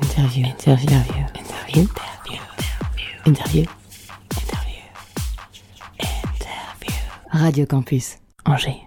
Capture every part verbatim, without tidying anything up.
Interview, interview, interview, interview, interview, interview, interview. Radio Campus Angers.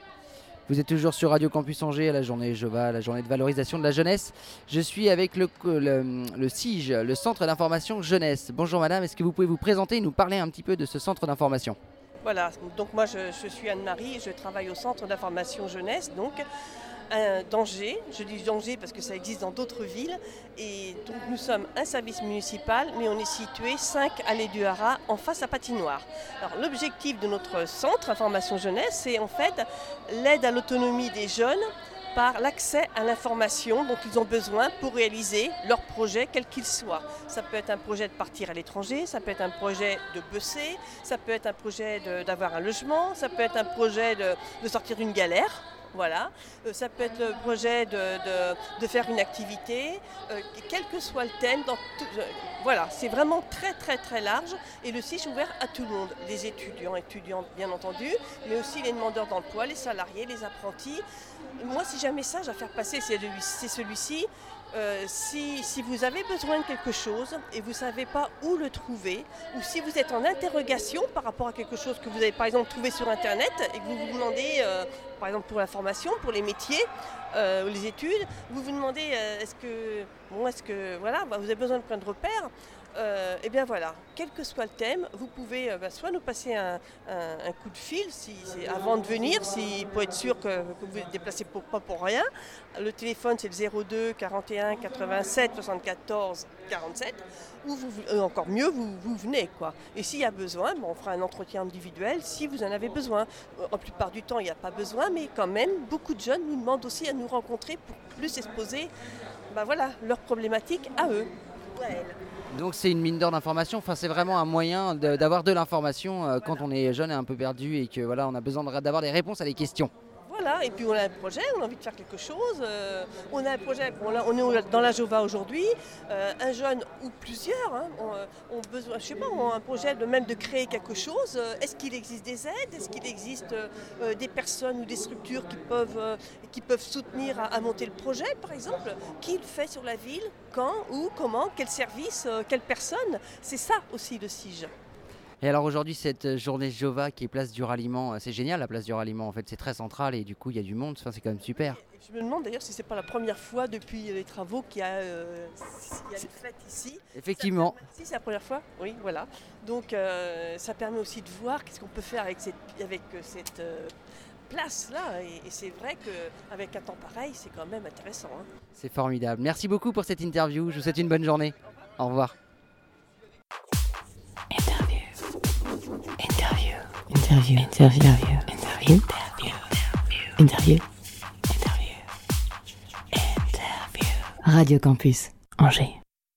Vous êtes toujours sur Radio Campus Angers à la journée Jova, la journée de valorisation de la jeunesse. Je suis avec le, le, le C I J, le Centre d'information jeunesse. Bonjour madame, est-ce que vous pouvez vous présenter et nous parler un petit peu de ce centre d'information ? Voilà, donc moi je, je suis Anne-Marie, je travaille au Centre d'information jeunesse, donc euh, d'Angers. Je dis d'Angers parce que ça existe dans d'autres villes. Et donc nous sommes un service municipal, mais on est situé cinq allées du Haras en face à Patinoire. Alors l'objectif de notre Centre d'information jeunesse, c'est en fait l'aide à l'autonomie des jeunes par l'accès à l'information dont ils ont besoin pour réaliser leur projet, quel qu'il soit. Ça peut être un projet de partir à l'étranger, ça peut être un projet de bosser, ça peut être un projet de, d'avoir un logement, ça peut être un projet de, de sortir d'une galère. Voilà, euh, ça peut être le projet de, de, de faire une activité, euh, quel que soit le thème. Dans tout, euh, voilà, c'est vraiment très très très large et le C I J est ouvert à tout le monde, les étudiants, étudiantes bien entendu, mais aussi les demandeurs d'emploi, les salariés, les apprentis. Moi, si j'ai un message à faire passer, c'est, de, c'est celui-ci. Euh, si, si vous avez besoin de quelque chose et vous ne savez pas où le trouver, ou si vous êtes en interrogation par rapport à quelque chose que vous avez par exemple trouvé sur internet et que vous vous demandez, euh, par exemple pour la formation, pour les métiers, euh, les études, vous vous demandez euh, est-ce que, bon, est-ce que voilà, bah, vous avez besoin de plein de repères. Euh, et bien voilà, quel que soit le thème, vous pouvez euh, bah, soit nous passer un, un, un coup de fil si, c'est avant de venir, si, pour être sûr que, que vous ne vous déplacez pour, pas pour rien. Le téléphone c'est le zéro deux quarante et un quatre-vingt-sept soixante-quatorze quarante-sept, ou vous, euh, encore mieux, vous, vous venez quoi. Et s'il y a besoin, bon, on fera un entretien individuel si vous en avez besoin. En plupart du temps il n'y a pas besoin, mais quand même beaucoup de jeunes nous demandent aussi à nous rencontrer pour plus exposer bah, voilà, leurs problématiques à eux. Ouais. Donc c'est une mine d'or d'information, enfin, c'est vraiment un moyen de, d'avoir de l'information euh, quand on est jeune et un peu perdu et que voilà, on a besoin de, d'avoir des réponses à des questions. Voilà, et puis on a un projet, on a envie de faire quelque chose, euh, on a un projet, bon, là, on est dans la Jova aujourd'hui, euh, un jeune ou plusieurs hein, ont, ont besoin, je sais pas, ont un projet de même de créer quelque chose. Est-ce qu'il existe des aides? Est-ce qu'il existe euh, des personnes ou des structures qui peuvent, euh, qui peuvent soutenir à, à monter le projet par exemple? Qui le fait sur la ville? Quand? Où? Comment? Quel service? euh, Quelle personne? C'est ça aussi le C I J. Et alors aujourd'hui, cette journée Jova qui est place du ralliement, c'est génial la place du ralliement en fait, c'est très central et du coup il y a du monde, enfin, c'est quand même super. Je me demande d'ailleurs si c'est pas la première fois depuis les travaux qu'il y a, euh, il y a une fête ici. Effectivement. Permet, si c'est la première fois, oui voilà. Donc euh, ça permet aussi de voir qu'est-ce qu'on peut faire avec cette, avec cette euh, place là et, et c'est vrai qu'avec un temps pareil c'est quand même intéressant. Hein. C'est formidable. Merci beaucoup pour cette interview, je vous souhaite une bonne journée. Au revoir. Interview, interview, interview, interview, interview, interview, interview, interview. Radio Campus Angers.